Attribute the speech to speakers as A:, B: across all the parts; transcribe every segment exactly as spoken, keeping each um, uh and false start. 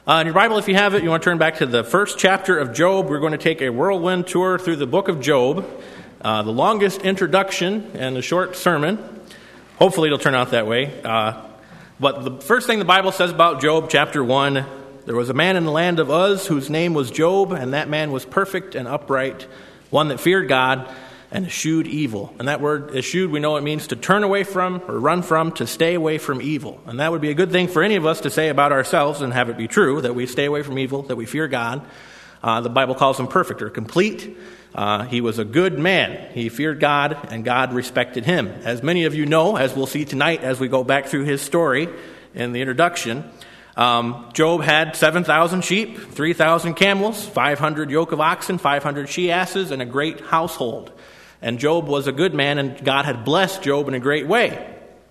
A: Uh, in your Bible, if you have it, you want to turn back to the first chapter of Job. We're going to take a whirlwind tour through the book of Job, uh, the longest introduction and a short sermon. Hopefully it'll turn out that way. Uh, but the first thing the Bible says about Job, chapter one, there was a man in the land of Uz whose name was Job, and that man was perfect and upright, one that feared God and eschewed evil. And that word eschewed, we know it means to turn away from or run from, to stay away from evil. And that would be a good thing for any of us to say about ourselves and have it be true, that we stay away from evil, that we fear God. Uh, the Bible calls him perfect or complete. Uh, he was a good man. He feared God, and God respected him. As many of you know, as we'll see tonight as we go back through his story in the introduction, um, Job had seven thousand sheep, three thousand camels, five hundred yoke of oxen, five hundred she-asses, and a great household. And Job was a good man, and God had blessed Job in a great way.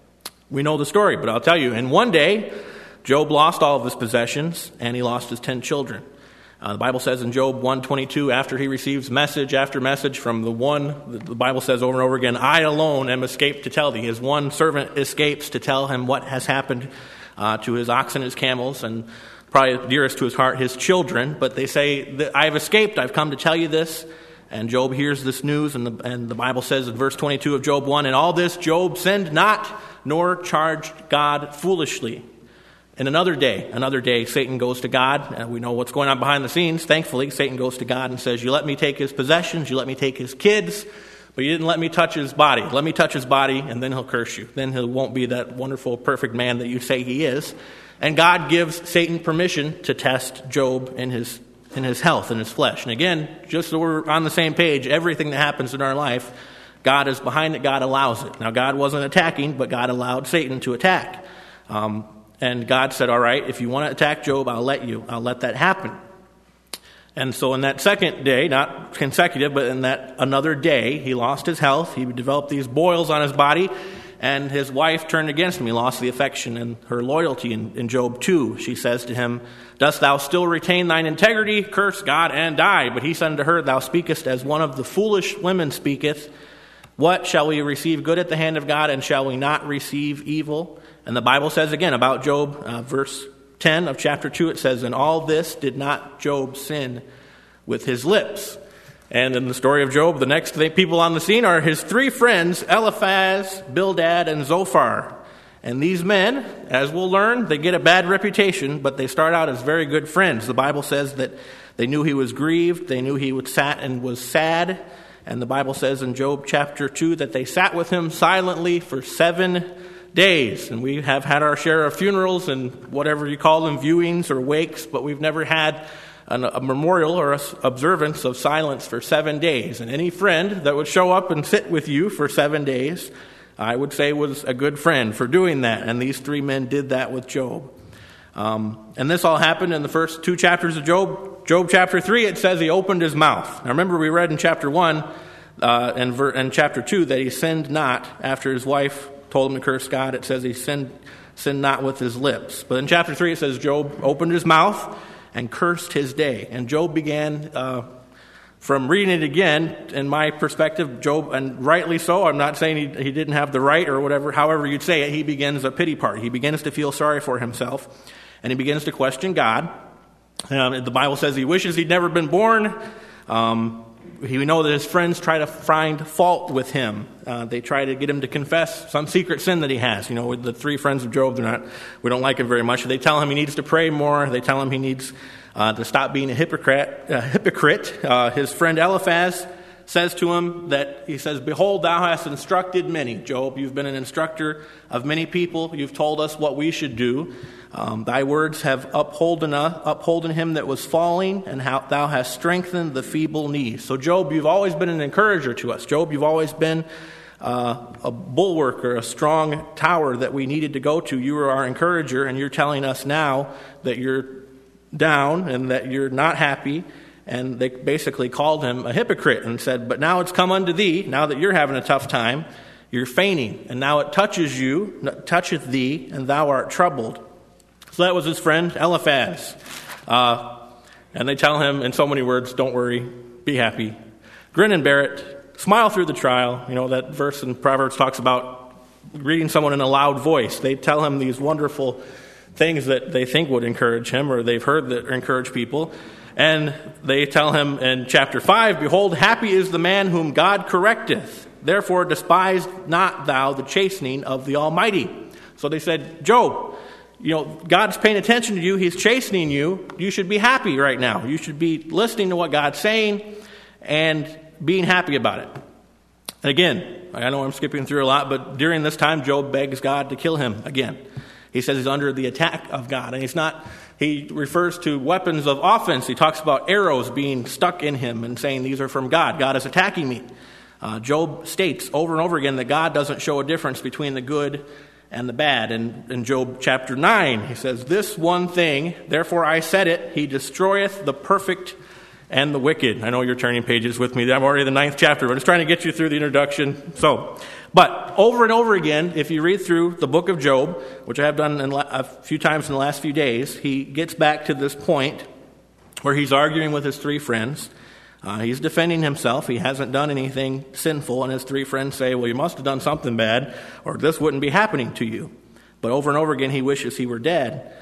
A: We know the story, but I'll tell you, in one day, Job lost all of his possessions, and he lost his ten children. Uh, the Bible says in Job one twenty-two, after he receives message after message from the one, the Bible says over and over again, I alone am escaped to tell thee. His one servant escapes to tell him what has happened uh, to his oxen, his camels, and probably dearest to his heart, his children. But they say, that I have escaped, I've come to tell you this. And Job hears this news, and the, and the Bible says in verse twenty-two of Job one, in all this Job sinned not, nor charged God foolishly. And another day, another day, Satan goes to God, and we know what's going on behind the scenes. Thankfully, Satan goes to God and says, you let me take his possessions, you let me take his kids, but you didn't let me touch his body. Let me touch his body, and then he'll curse you. Then he won't be that wonderful, perfect man that you say he is. And God gives Satan permission to test Job in his in his health, in his flesh. And again, just so we're on the same page, everything that happens in our life, God is behind it, God allows it. Now, God wasn't attacking, but God allowed Satan to attack. Um, and God said, all right, if you want to attack Job, I'll let you. I'll let that happen. And so in that second day, not consecutive, but in that another day, he lost his health. He developed these boils on his body. And his wife turned against him. He lost the affection and her loyalty. In, in Job two, she says to him, dost thou still retain thine integrity? Curse God and die. But he said unto her, thou speakest as one of the foolish women speaketh. What, shall we receive good at the hand of God, and shall we not receive evil? And the Bible says again about Job, uh, verse ten of chapter two, it says, in all this did not Job sin with his lips. And in the story of Job, the next people on the scene are his three friends, Eliphaz, Bildad, and Zophar. And these men, as we'll learn, they get a bad reputation, but they start out as very good friends. The Bible says that they knew he was grieved, they knew he was sat and was sad. And the Bible says in Job chapter two that they sat with him silently for seven days. And we have had our share of funerals and whatever you call them, viewings or wakes, but we've never had a memorial or observance of silence for seven days. And any friend that would show up and sit with you for seven days, I would say was a good friend for doing that. And these three men did that with Job. Um, and this all happened in the first two chapters of Job. Job chapter three, it says he opened his mouth. Now remember we read in chapter one uh, and, ver- and chapter two that he sinned not after his wife told him to curse God. It says he sinned, sinned not with his lips. But in chapter three it says Job opened his mouth and cursed his day. And Job began, uh, from reading it again, in my perspective, Job, and rightly so, I'm not saying he, he didn't have the right or whatever, however you'd say it, he begins a pity party. He begins to feel sorry for himself, and he begins to question God. Um, the Bible says he wishes he'd never been born. Um, he, we know that his friends try to find fault with him. Uh, they try to get him to confess some secret sin that he has. You know, with the three friends of Job, they're not, we don't like him very much. They tell him he needs to pray more. They tell him he needs uh, to stop being a hypocrite. Uh, hypocrite. Uh, his friend Eliphaz says to him that, he says, behold, thou hast instructed many. Job, you've been an instructor of many people. You've told us what we should do. Um, thy words have upholden, uh, upholden him that was falling, and how thou hast strengthened the feeble knees. So Job, you've always been an encourager to us. Job, you've always been uh, a bulwark or a strong tower that we needed to go to. You were our encourager, and you're telling us now that you're down and that you're not happy. And they basically called him a hypocrite and said, but now it's come unto thee, now that you're having a tough time, you're feigning, and now it touches you, toucheth thee, and thou art troubled. So that was his friend Eliphaz. Uh, and they tell him in so many words, don't worry, be happy, grin and bear it, smile through the trial. You know, that verse in Proverbs talks about reading someone in a loud voice. They tell him these wonderful things that they think would encourage him or they've heard that encourage people. And they tell him in chapter five, "Behold, happy is the man whom God correcteth. Therefore despise not thou the chastening of the Almighty." So they said, Job, you know, God's paying attention to you. He's chastening you. You should be happy right now. You should be listening to what God's saying and being happy about it. And again, I know I'm skipping through a lot, but during this time, Job begs God to kill him again. He says he's under the attack of God. And he's not, he refers to weapons of offense. He talks about arrows being stuck in him and saying these are from God. God is attacking me. Uh, Job states over and over again that God doesn't show a difference between the good and the bad. And in Job chapter nine, he says, "This one thing, therefore I said it, he destroyeth the perfect and the wicked." I know you're turning pages with me. I'm already in the ninth chapter, but I'm just trying to get you through the introduction. So, but over and over again, if you read through the book of Job, which I have done in a few times in the last few days, he gets back to this point where he's arguing with his three friends. Uh, he's defending himself. He hasn't done anything sinful, and his three friends say, "Well, you must have done something bad, or this wouldn't be happening to you." But over and over again, he wishes he were dead.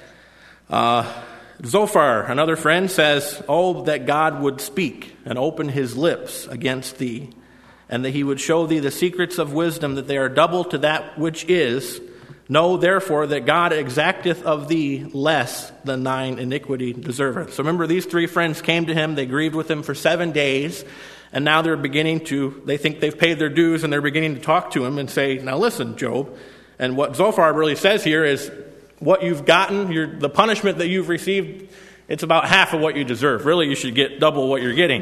A: Uh, Zophar, another friend, says, "Oh, that God would speak and open his lips against thee, and that he would show thee the secrets of wisdom, that they are double to that which is. Know therefore that God exacteth of thee less than thine iniquity deserveth." So remember, these three friends came to him. They grieved with him for seven days. And now they're beginning to, they think they've paid their dues, and they're beginning to talk to him and say, "Now listen, Job." And what Zophar really says here is, what you've gotten, your, the punishment that you've received, it's about half of what you deserve. Really, you should get double what you're getting.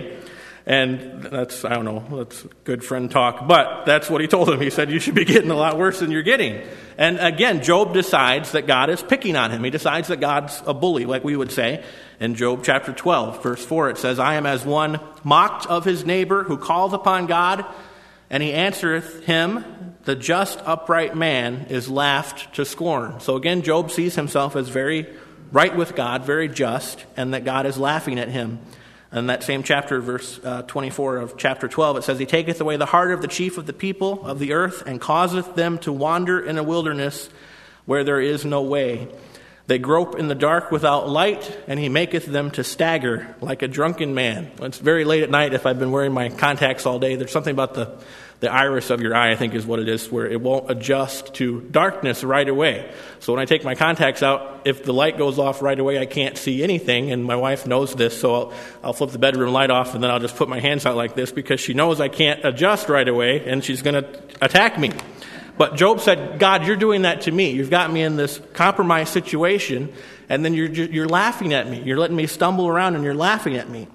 A: And that's, I don't know, that's good friend talk. But that's what he told him. He said, you should be getting a lot worse than you're getting. And again, Job decides that God is picking on him. He decides that God's a bully, like we would say. In Job chapter twelve, verse four, it says, "I am as one mocked of his neighbor who calleth upon God, and he answereth him. The just upright man is laughed to scorn." So again, Job sees himself as very right with God, very just, and that God is laughing at him. In that same chapter, verse uh, twenty-four of chapter twelve, it says, "He taketh away the heart of the chief of the people of the earth, and causeth them to wander in a wilderness where there is no way. They grope in the dark without light, and he maketh them to stagger like a drunken man." It's very late at night if I've been wearing my contacts all day. There's something about the, the iris of your eye, I think is what it is, where it won't adjust to darkness right away. So when I take my contacts out, if the light goes off right away, I can't see anything, and my wife knows this, so I'll, I'll flip the bedroom light off, and then I'll just put my hands out like this because she knows I can't adjust right away, and she's going to attack me. But Job said, "God, you're doing that to me. You've got me in this compromised situation, and then you're you're laughing at me. You're letting me stumble around, and you're laughing at me."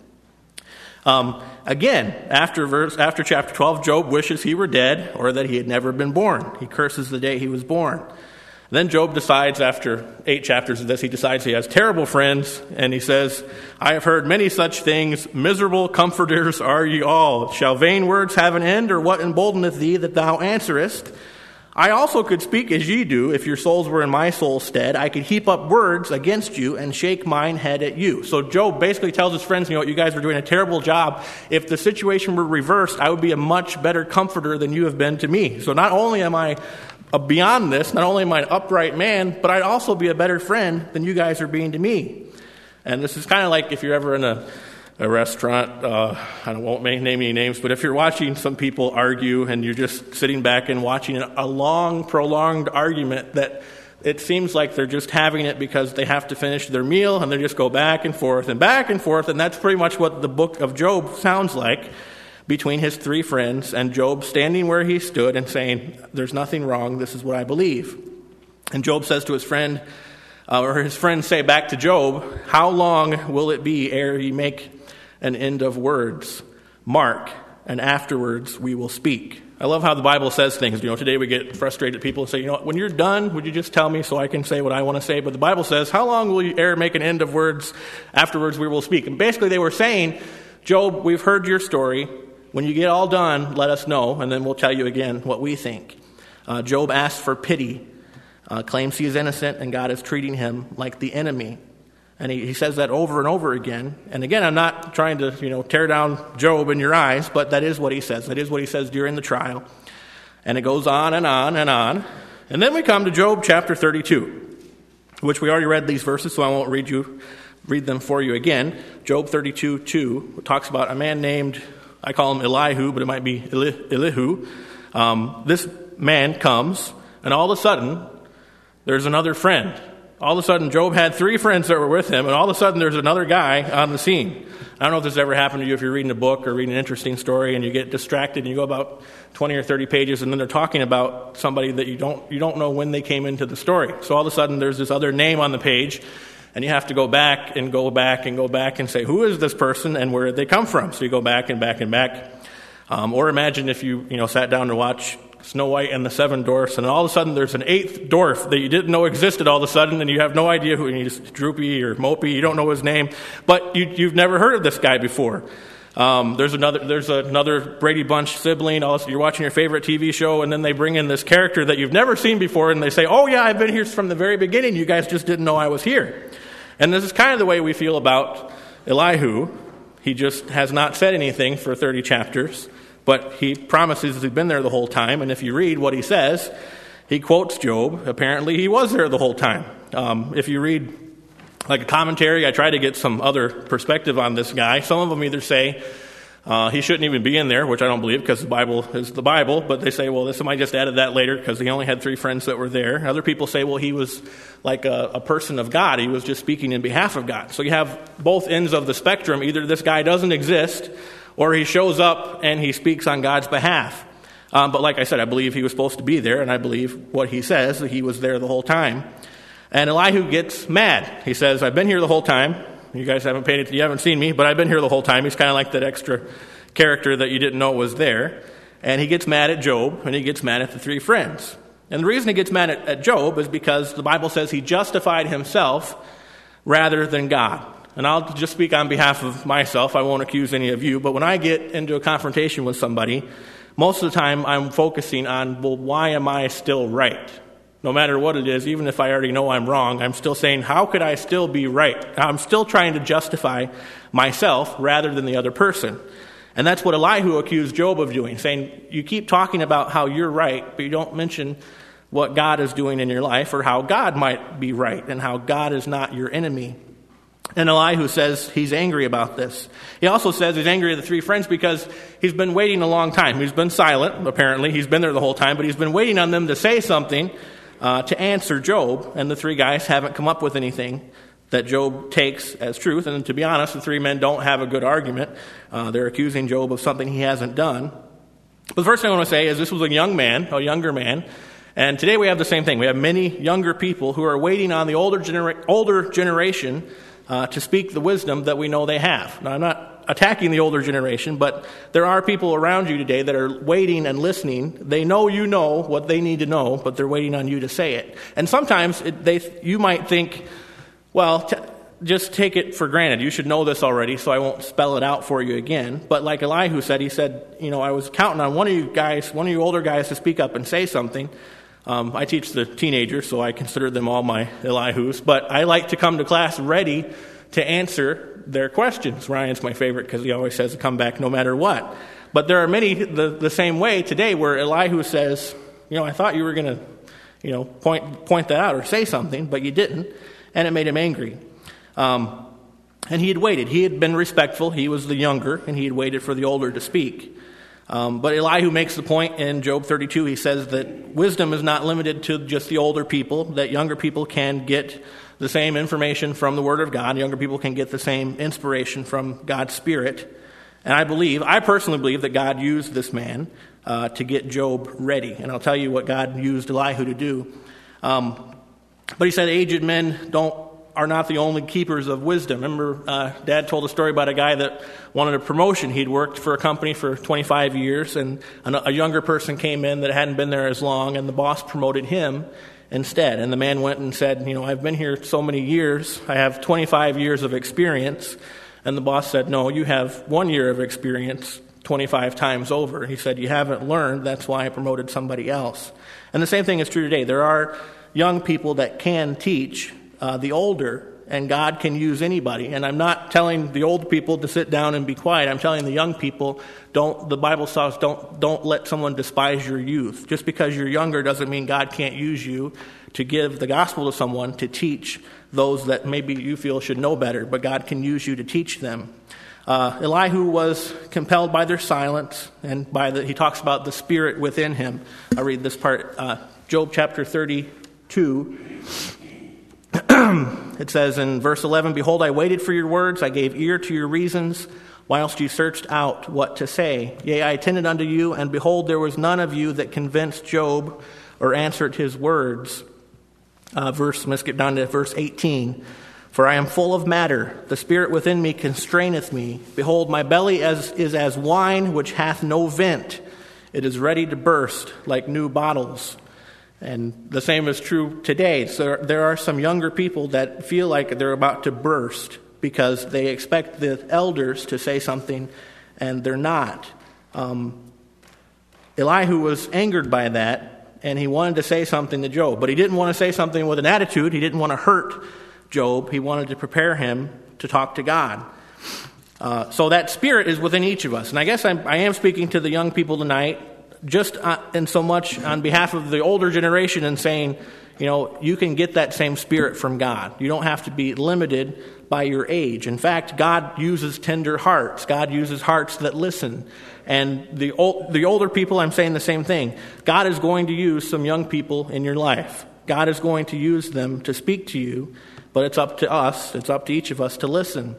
A: Um, again, after verse after chapter twelve, Job wishes he were dead or that he had never been born. He curses the day he was born. Then Job decides, after eight chapters of this, he decides he has terrible friends, and he says, "I have heard many such things. Miserable comforters are ye all. Shall vain words have an end, or what emboldeneth thee that thou answerest? I also could speak as ye do, if your souls were in my soul's stead. I could heap up words against you and shake mine head at you." So Job basically tells his friends, you know, you guys are doing a terrible job. If the situation were reversed, I would be a much better comforter than you have been to me. So not only am I beyond this, not only am I an upright man, but I'd also be a better friend than you guys are being to me. And this is kind of like if you're ever in a a restaurant, uh, I won't name any names, but if you're watching some people argue and you're just sitting back and watching a long, prolonged argument that it seems like they're just having it because they have to finish their meal, and they just go back and forth and back and forth, and that's pretty much what the book of Job sounds like between his three friends, and Job standing where he stood and saying, "There's nothing wrong, this is what I believe." And Job says to his friend, uh, or his friends say back to Job, "How long will it be ere ye make an end of words? Mark, and afterwards we will speak." I love how the Bible says things. You know, today we get frustrated people and say, you know what, when you're done, would you just tell me so I can say what I want to say? But the Bible says, how long will you ere make an end of words? Afterwards we will speak. And basically they were saying, Job, we've heard your story. When you get all done, let us know, and then we'll tell you again what we think. Uh, Job asks for pity, uh, claims he is innocent, and God is treating him like the enemy. And he, he says that over and over again. And again, I'm not trying to, you know, tear down Job in your eyes, but that is what he says. That is what he says during the trial. And it goes on and on and on. And then we come to Job chapter thirty-two. which we already read these verses, so I won't read you read them for you again. Job thirty-two two talks about a man named, I call him Elihu, but it might be Eli- Elihu. Um, this man comes, and all of a sudden, there's another friend. All of a sudden, Job had three friends that were with him, and all of a sudden, there's another guy on the scene. I don't know if this ever happened to you if you're reading a book or reading an interesting story, and you get distracted, and you go about twenty or thirty pages, and then they're talking about somebody that you don't you don't know when they came into the story. So all of a sudden, there's this other name on the page, and you have to go back and go back and go back and say, who is this person, and where did they come from? So you go back and back and back. Um, or imagine if you you know sat down to watch Snow White and the Seven Dwarfs, and all of a sudden there's an eighth dwarf that you didn't know existed all of a sudden, and you have no idea who he's, Droopy or Mopey, you don't know his name, but you, you've never heard of this guy before. Um, there's another there's another Brady Bunch sibling, also you're watching your favorite T V show, and then they bring in this character that you've never seen before, and they say, oh yeah, I've been here from the very beginning, you guys just didn't know I was here. And this is kind of the way we feel about Elihu. He just has not said anything for thirty chapters. But he promises he's been there the whole time, and if you read what he says, he quotes Job. Apparently he was there the whole time. Um, if you read like a commentary, I try to get some other perspective on this guy. Some of them either say uh, he shouldn't even be in there, which I don't believe because the Bible is the Bible, but they say, well, this somebody just added that later because he only had three friends that were there. Other people say, well, he was like a, a person of God. He was just speaking in behalf of God. So you have both ends of the spectrum. Either this guy doesn't exist, or he shows up and he speaks on God's behalf. Um, but like I said, I believe he was supposed to be there, and I believe what he says, that he was there the whole time. And Elihu gets mad. He says, I've been here the whole time. You guys haven't paid it, you haven't seen me, but I've been here the whole time. He's kind of like that extra character that you didn't know was there. And he gets mad at Job, and he gets mad at the three friends. And the reason he gets mad at, at Job is because the Bible says he justified himself rather than God. And I'll just speak on behalf of myself. I won't accuse any of you. But when I get into a confrontation with somebody, most of the time I'm focusing on, well, why am I still right? No matter what it is, even if I already know I'm wrong, I'm still saying, how could I still be right? I'm still trying to justify myself rather than the other person. And that's what Elihu accused Job of doing, saying, you keep talking about how you're right, but you don't mention what God is doing in your life or how God might be right and how God is not your enemy. And Elihu says he's angry about this. He also says he's angry at the three friends because he's been waiting a long time. He's been silent, apparently. He's been there the whole time, but he's been waiting on them to say something uh, to answer Job. And the three guys haven't come up with anything that Job takes as truth. And to be honest, the three men don't have a good argument. Uh, they're accusing Job of something he hasn't done. But the first thing I want to say is this was a young man, a younger man. And today we have the same thing. We have many younger people who are waiting on the older, genera- older generation Uh, to speak the wisdom that we know they have. Now, I'm not attacking the older generation, but there are people around you today that are waiting and listening. They know you know what they need to know, but they're waiting on you to say it. And sometimes it, they, you might think, well, t- just take it for granted. You should know this already, so I won't spell it out for you again. But like Elihu said, he said, you know, I was counting on one of you guys, one of you older guys to speak up and say something. Um, I teach the teenagers, so I consider them all my Elihus. But I like to come to class ready to answer their questions. Ryan's my favorite because he always says to come back no matter what. But there are many the, the same way today where Elihu says, you know, I thought you were going to, you know, point point that out or say something, but you didn't. And it made him angry. Um, and he had waited. He had been respectful. He was the younger, and he had waited for the older to speak. Um, but Elihu makes the point in Job thirty-two. He says that wisdom is not limited to just the older people, that younger people can get the same information from the Word of God. Younger people can get the same inspiration from God's Spirit. And I believe, I personally believe that God used this man uh, to get Job ready. And I'll tell you what God used Elihu to do. Um, but he said aged men don't are not the only keepers of wisdom. Remember, uh, Dad told a story about a guy that wanted a promotion. He'd worked for a company for twenty-five years, and a younger person came in that hadn't been there as long, and the boss promoted him instead. And the man went and said, you know, I've been here so many years. I have twenty-five years of experience. And the boss said, no, you have one year of experience twenty-five times over. He said, you haven't learned. That's why I promoted somebody else. And the same thing is true today. There are young people that can teach Uh, the older, and God can use anybody. And I'm not telling the old people to sit down and be quiet. I'm telling the young people, don't. The Bible says, don't don't let someone despise your youth. Just because you're younger doesn't mean God can't use you to give the gospel to someone, to teach those that maybe you feel should know better, but God can use you to teach them. Uh, Elihu was compelled by their silence, and by the, he talks about the spirit within him. I'll read this part. Uh, Job chapter thirty-two. It says in verse eleven, "Behold, I waited for your words, I gave ear to your reasons, whilst you searched out what to say. Yea, I attended unto you, and behold, there was none of you that convinced Job or answered his words." Uh, verse, let's get down to verse eighteen. "For I am full of matter, the spirit within me constraineth me. Behold, my belly as, is as wine which hath no vent. It is ready to burst like new bottles." And the same is true today. So there are some younger people that feel like they're about to burst because they expect the elders to say something, and they're not. Um, Elihu was angered by that, and he wanted to say something to Job. But he didn't want to say something with an attitude. He didn't want to hurt Job. He wanted to prepare him to talk to God. Uh, so that spirit is within each of us. And I guess I'm, I am speaking to the young people tonight, just uh, in so much on behalf of the older generation, and saying, you know, you can get that same spirit from God. You don't have to be limited by your age. In fact, God uses tender hearts. God uses hearts that listen. And the old, the older people, I'm saying the same thing. God is going to use some young people in your life. God is going to use them to speak to you, but it's up to us, it's up to each of us to listen.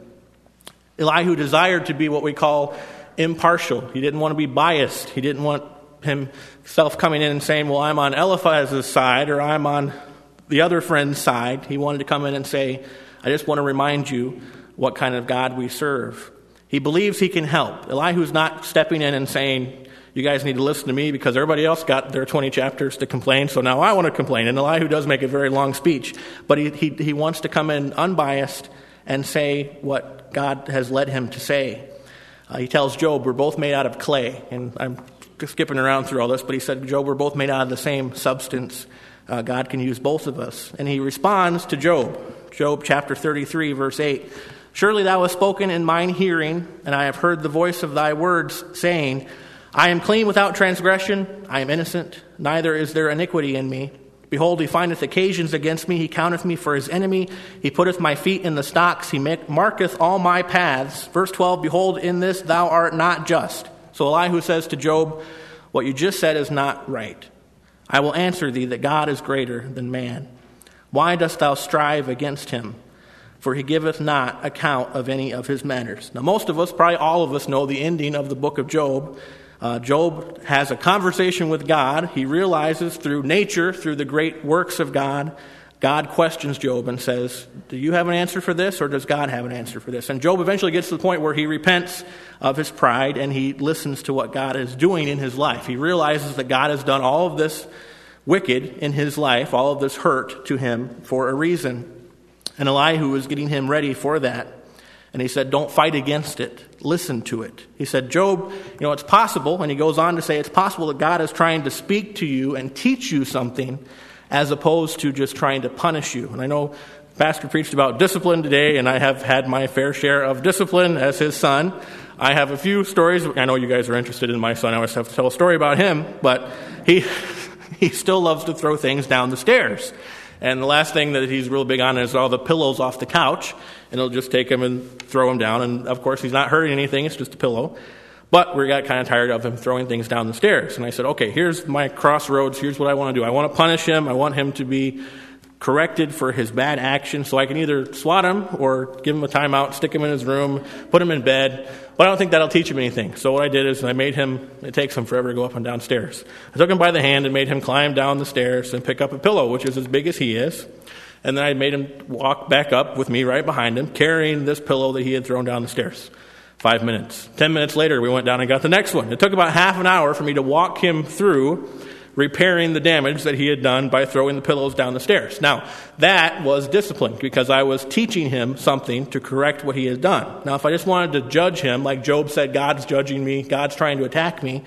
A: Elihu desired to be what we call impartial. He didn't want to be biased. He didn't want himself coming in and saying, well, I'm on Eliphaz's side, or I'm on the other friend's side. He wanted to come in and say, I just want to remind you what kind of God we serve. He believes he can help. Elihu's not stepping in and saying, you guys need to listen to me because everybody else got their twenty chapters to complain, so now I want to complain. And Elihu does make a very long speech, but he, he, he wants to come in unbiased and say what God has led him to say. Uh, he tells Job, we're both made out of clay. And I'm skipping around through all this, but he said, Job, we're both made out of the same substance. Uh, God can use both of us. And he responds to Job. Job chapter thirty-three, verse eight. Surely thou hast spoken in mine hearing, and I have heard the voice of thy words, saying, I am clean without transgression, I am innocent, neither is there iniquity in me. Behold, he findeth occasions against me, he counteth me for his enemy, he putteth my feet in the stocks, he marketh all my paths. Verse twelve, behold, in this thou art not just. So Elihu says to Job, what you just said is not right. I will answer thee that God is greater than man. Why dost thou strive against him? For he giveth not account of any of his matters. Now most of us, probably all of us, know the ending of the book of Job. Uh, Job has a conversation with God. He realizes through nature, through the great works of God, God questions Job and says, do you have an answer for this, or does God have an answer for this? And Job eventually gets to the point where he repents of his pride and he listens to what God is doing in his life. He realizes that God has done all of this wicked in his life, all of this hurt to him for a reason. And Elihu was getting him ready for that. And he said, don't fight against it. Listen to it. He said, Job, you know, it's possible, and he goes on to say, it's possible that God is trying to speak to you and teach you something as opposed to just trying to punish you. And I know Pastor preached about discipline today, and I have had my fair share of discipline as his son. I have a few stories. I know you guys are interested in my son. I always have to tell a story about him, but he he still loves to throw things down the stairs. And the last thing that he's real big on is all the pillows off the couch, and he'll just take them and throw them down. And, of course, he's not hurting anything. It's just a pillow. But we got kind of tired of him throwing things down the stairs. And I said, okay, here's my crossroads. Here's what I want to do. I want to punish him. I want him to be corrected for his bad action. So I can either swat him or give him a timeout, stick him in his room, put him in bed. But I don't think that'll teach him anything. So what I did is I made him, it takes him forever to go up and down stairs. I took him by the hand and made him climb down the stairs and pick up a pillow, which is as big as he is. And then I made him walk back up with me right behind him, carrying this pillow that he had thrown down the stairs. Five minutes. Ten minutes later, we went down and got the next one. It took about half an hour for me to walk him through repairing the damage that he had done by throwing the pillows down the stairs. Now, that was discipline because I was teaching him something to correct what he had done. Now, if I just wanted to judge him, like Job said, God's judging me, God's trying to attack me,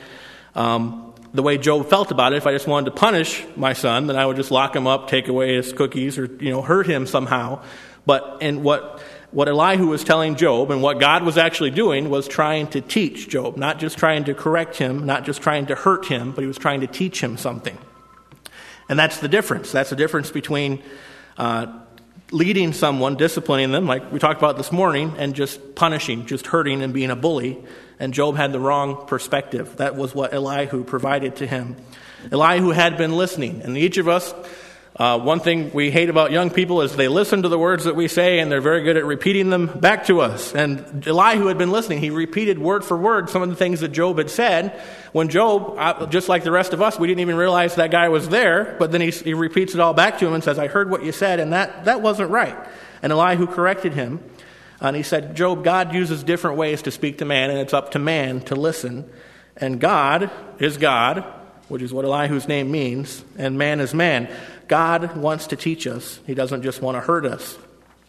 A: um, the way Job felt about it, if I just wanted to punish my son, then I would just lock him up, take away his cookies, or, you know, hurt him somehow. But and what what Elihu was telling Job, and what God was actually doing, was trying to teach Job, not just trying to correct him, not just trying to hurt him, but he was trying to teach him something. And that's the difference. That's the difference between uh, leading someone, disciplining them, like we talked about this morning, and just punishing, just hurting and being a bully. And Job had the wrong perspective. That was what Elihu provided to him. Elihu had been listening. And each of us, uh, one thing we hate about young people is they listen to the words that we say, and they're very good at repeating them back to us. And Elihu had been listening. He repeated word for word some of the things that Job had said. When Job, just like the rest of us, we didn't even realize that guy was there, but then he, he repeats it all back to him and says, I heard what you said, and that, that wasn't right. And Elihu corrected him. And he said, Job, God uses different ways to speak to man, and it's up to man to listen. And God is God, which is what Elihu's name means, and man is man. God wants to teach us. He doesn't just want to hurt us.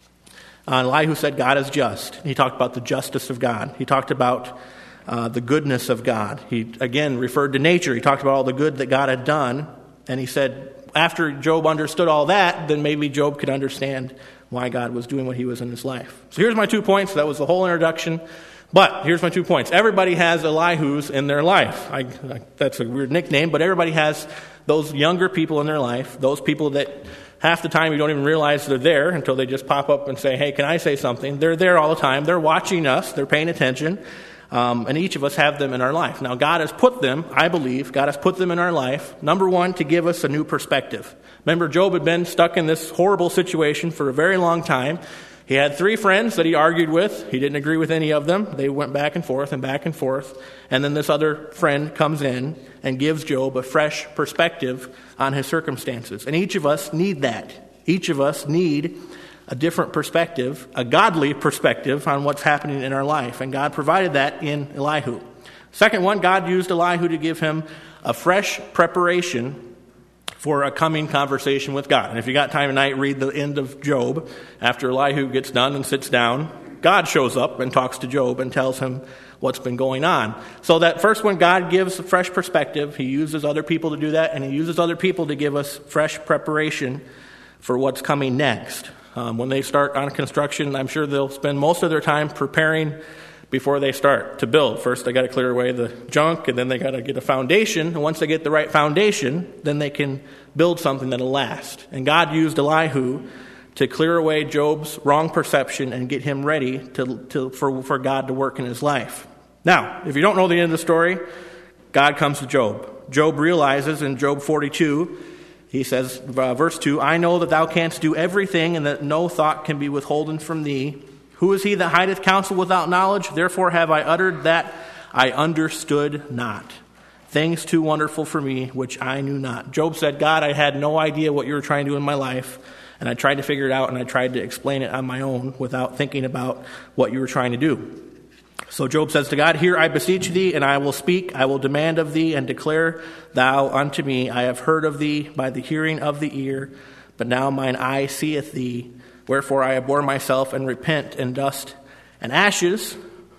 A: Uh, Elihu said God is just. He talked about the justice of God. He talked about uh, the goodness of God. He, again, referred to nature. He talked about all the good that God had done. And he said, after Job understood all that, then maybe Job could understand why God was doing what he was in his life. So here's my two points. That was the whole introduction. But here's my two points. Everybody has Elihus in their life. I, I, that's a weird nickname, but everybody has those younger people in their life, those people that half the time you don't even realize they're there until they just pop up and say, hey, can I say something? They're there all the time. They're watching us. They're paying attention. Um, and each of us have them in our life. Now, God has put them, I believe, God has put them in our life, number one, to give us a new perspective. Remember, Job had been stuck in this horrible situation for a very long time. He had three friends that he argued with. He didn't agree with any of them. They went back and forth and back and forth. And then this other friend comes in and gives Job a fresh perspective on his circumstances. And each of us need that. Each of us need a different perspective, a godly perspective on what's happening in our life. And God provided that in Elihu. Second one, God used Elihu to give him a fresh preparation for a coming conversation with God. And if you got time tonight, read the end of Job. After Elihu gets done and sits down, God shows up and talks to Job and tells him what's been going on. So that first one, God gives a fresh perspective. He uses other people to do that, and he uses other people to give us fresh preparation for what's coming next. Um, when they start on construction, I'm sure they'll spend most of their time preparing before they start to build. First, they got to clear away the junk, and then they got to get a foundation. And once they get the right foundation, then they can build something that'll last. And God used Elihu to clear away Job's wrong perception and get him ready to, to for, for God to work in his life. Now, if you don't know the end of the story, God comes to Job. Job realizes in Job forty-two, he says, uh, verse two, I know that thou canst do everything, and that no thought can be withholden from thee. Who is he that hideth counsel without knowledge? Therefore have I uttered that I understood not. Things too wonderful for me, which I knew not. Job said, God, I had no idea what you were trying to do in my life, and I tried to figure it out, and I tried to explain it on my own without thinking about what you were trying to do. So Job says to God, Here I beseech thee, and I will speak. I will demand of thee, and declare thou unto me, I have heard of thee by the hearing of the ear, but now mine eye seeth thee. Wherefore I abhor myself and repent in dust and ashes.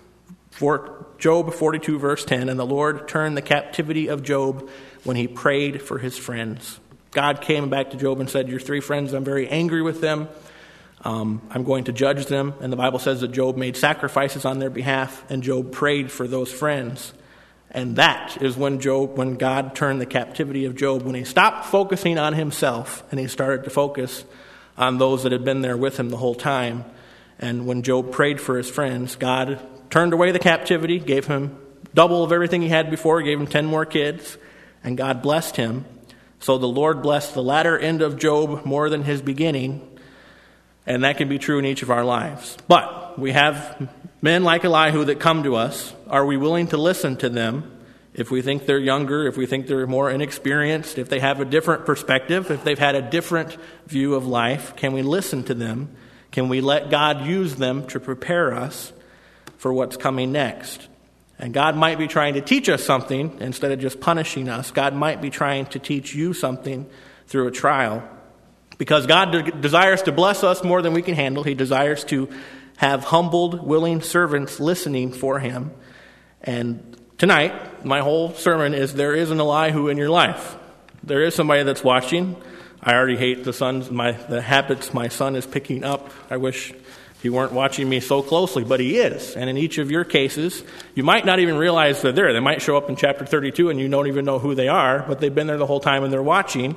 A: For Job forty-two, verse ten, and the Lord turned the captivity of Job when he prayed for his friends. God came back to Job and said, Your three friends, I'm very angry with them. Um, I'm going to judge them. And the Bible says that Job made sacrifices on their behalf, and Job prayed for those friends. And that is when Job, when God turned the captivity of Job, when he stopped focusing on himself and he started to focus on those that had been there with him the whole time. And when Job prayed for his friends, God turned away the captivity, gave him double of everything he had before, gave him ten more kids, and God blessed him. So the Lord blessed the latter end of Job more than his beginning, and that can be true in each of our lives. But we have men like Elihu that come to us. Are we willing to listen to them? If we think they're younger, if we think they're more inexperienced, if they have a different perspective, if they've had a different view of life, can we listen to them? Can we let God use them to prepare us for what's coming next? And God might be trying to teach us something instead of just punishing us. God might be trying to teach you something through a trial. Because God de- desires to bless us more than we can handle. He desires to have humbled, willing servants listening for him. And tonight, my whole sermon is there is an Elihu in your life. There is somebody that's watching. I already hate the sons, my the habits my son is picking up. I wish he weren't watching me so closely, but he is. And in each of your cases, you might not even realize they're there. They might show up in chapter thirty-two and you don't even know who they are, but they've been there the whole time and they're watching.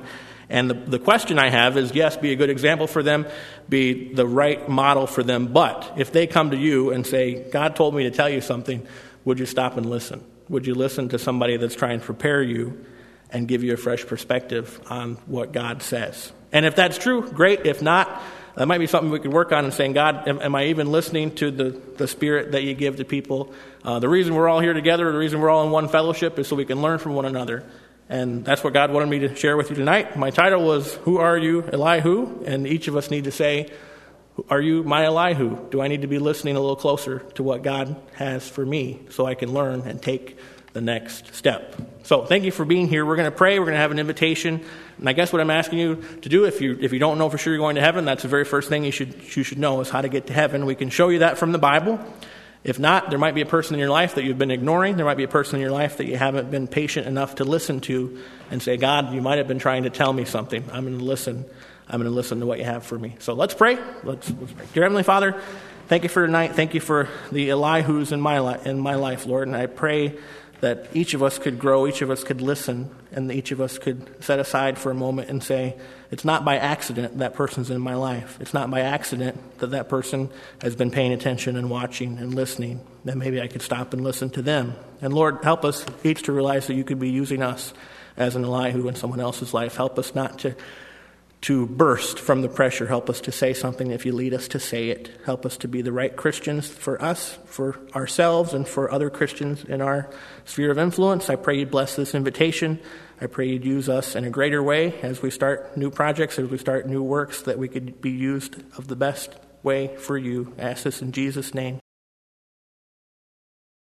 A: And the, the question I have is, yes, be a good example for them, be the right model for them. But if they come to you and say, God told me to tell you something, would you stop and listen? Would you listen to somebody that's trying to prepare you and give you a fresh perspective on what God says? And if that's true, great. If not, that might be something we could work on and saying, God, am, am I even listening to the, the spirit that you give to people? Uh, the reason we're all here together, the reason we're all in one fellowship is so we can learn from one another. And that's what God wanted me to share with you tonight. My title was, Who Are You, Elihu? And each of us need to say, are you my Elihu? Do I need to be listening a little closer to what God has for me so I can learn and take the next step? So thank you for being here. We're going to pray. We're going to have an invitation. And I guess what I'm asking you to do, if you if you don't know for sure you're going to heaven, that's the very first thing you should you should know is how to get to heaven. We can show you that from the Bible. If not, there might be a person in your life that you've been ignoring. There might be a person in your life that you haven't been patient enough to listen to and say, God, you might have been trying to tell me something. I'm going to listen. I'm going to listen to what you have for me. So let's pray. Let's, let's pray. Dear Heavenly Father, thank you for tonight. Thank you for the Elihus in my, li- in my life, Lord. And I pray that each of us could grow, each of us could listen, and each of us could set aside for a moment and say, it's not by accident that person's in my life. It's not by accident that that person has been paying attention and watching and listening. Then maybe I could stop and listen to them. And Lord, help us each to realize that you could be using us as an Elihu in someone else's life. Help us not to to burst from the pressure. Help us to say something if you lead us to say it. Help us to be the right Christians for us, for ourselves, and for other Christians in our sphere of influence. I pray you'd bless this invitation. I pray you'd use us in a greater way as we start new projects, as we start new works, that we could be used of the best way for you. I ask this in Jesus' name.